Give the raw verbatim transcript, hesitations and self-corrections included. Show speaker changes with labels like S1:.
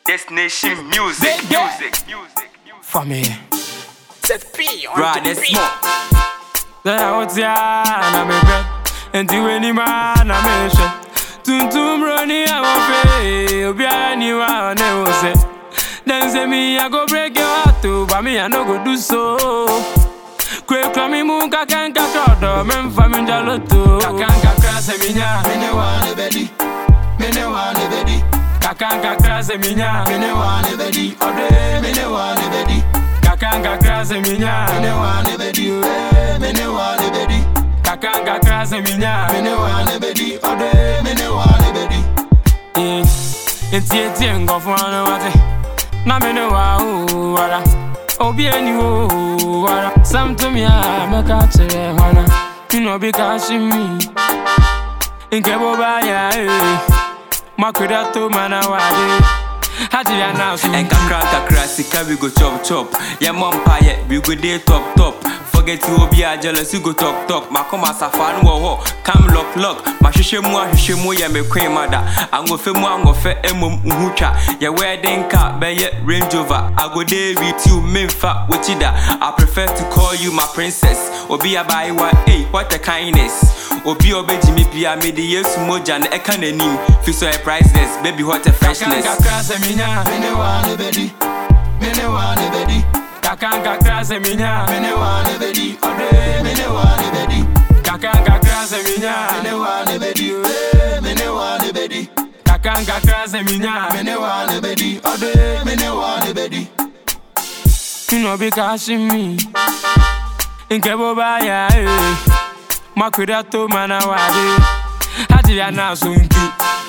S1: Destination music, music, music.
S2: For me,
S3: Set P on
S1: Right,
S3: the
S1: that's
S3: beat.
S1: more.
S2: then I was ya, and I'm a bed, and to any man I mention. Tuntum Ronnie, I won't pay, be anyone, never say. Then say me, I go break your heart too, but me, I no go do so. Quick, come me, moon, kakan, kakado, men famine jaloto. Kakan, kakras, and minya, mene one, ebedi, mene one, ebedi. Kakan, kakras, and minya, mene one, ebedi, ode, mene one, ebedi. Kakan, kakras, and minya, mene one, ebedi, mene one, ebedi. Kakan, kakras, and minya, mene one, ebedi, ode, mene one, ebedi. Eh, it's yet young, go for one, what na mene wa o wara obi ani o wara sam to me a meka chere wana you know because me inke bo ba ya eh makweda to mana wade hadi ya na so
S1: And kakra kakra sika we go chop chop. Yeah mom pa yeah we go dey top top. Forget you obi a jealous you go talk talk. Ma come as a fan wo ho come lock lock. Ma hwehwe mu a hwehwe mu ya me queen mother. Angofe mu angofe emom nhutwa. Your wedding car be ye Range Rover. I go dey with you memfa wechida. I prefer to call you my princess. Obi abai wa hey what a kindness. Obi obeji me bia me de yesu moja na eka nanim. Feel so priceless baby what a freshness.
S2: kakra se minya mene wa ebedi mene wa ebedi kakan kakra se minya mene wa ebedi ode mene wa ebedi kakan kakra se minya mene wa ebedi mene wa ebedi kakan kakra se minya mene wa ebedi ode mene wa ebedi you know because me inke bo ba ya eh makweda to mana wade hadi ya na sunki